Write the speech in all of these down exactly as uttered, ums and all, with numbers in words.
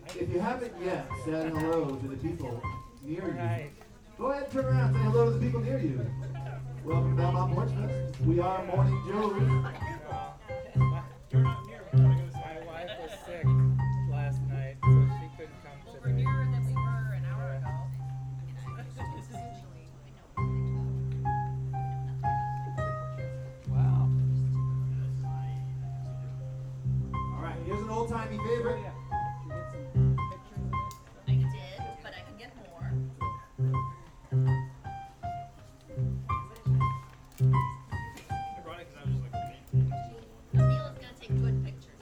If you haven't yet said hello to the people near you, Right. go ahead and turn around and say hello to the people near you. Welcome to Belmont Portsmouth. We are Morning Jewelry. You're not near. My wife was sick last night, so she couldn't come today. We're nearer than we were an hour ago. Wow. All right, here's an old-timey favorite. I did, but I can get more. Emil is gonna take good pictures.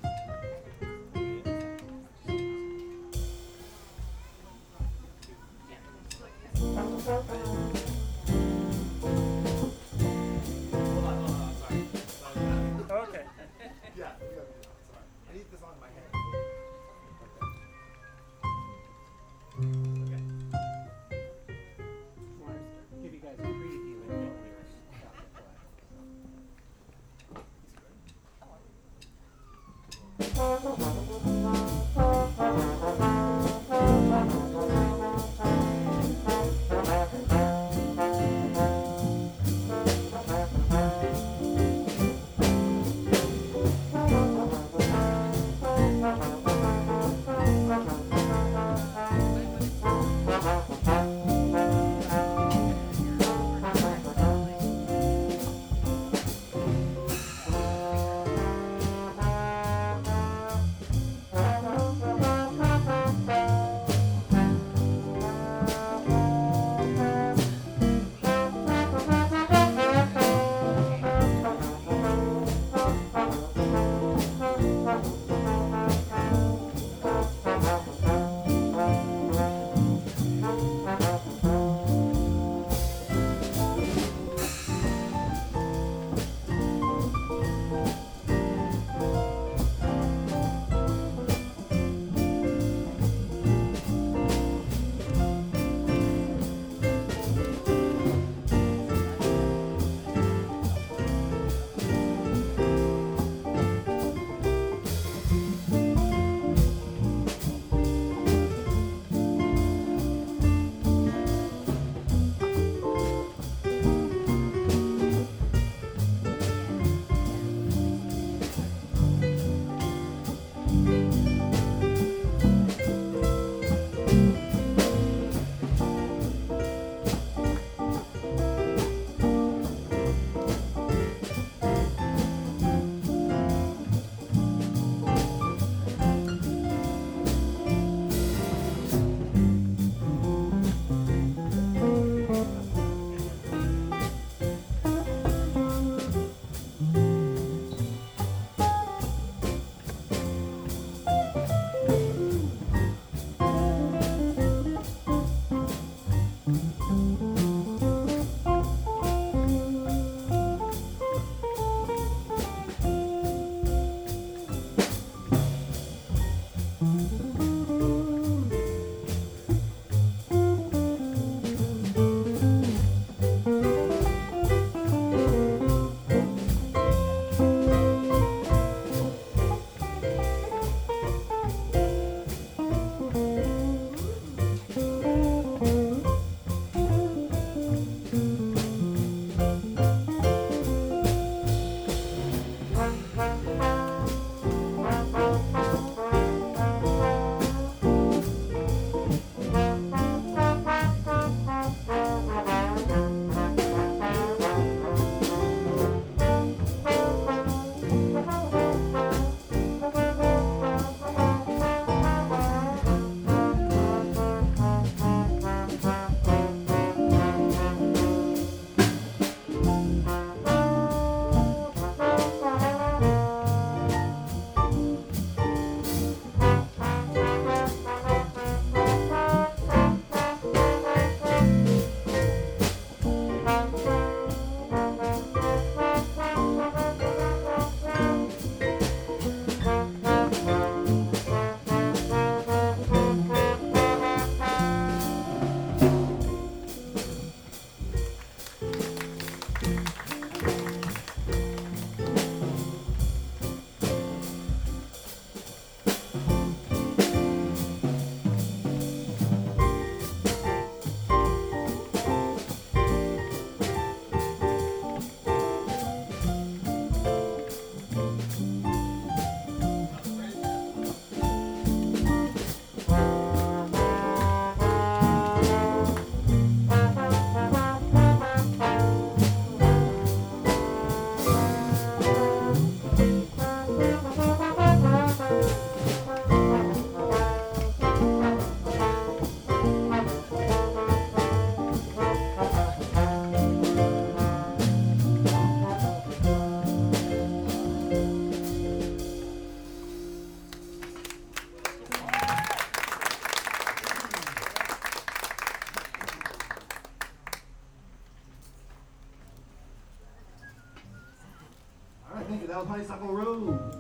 Okay. Yeah, we gotta do that. Sorry. I need this on my head. Okay. Give you guys a preview and no lyrics. Honeysuckle Road.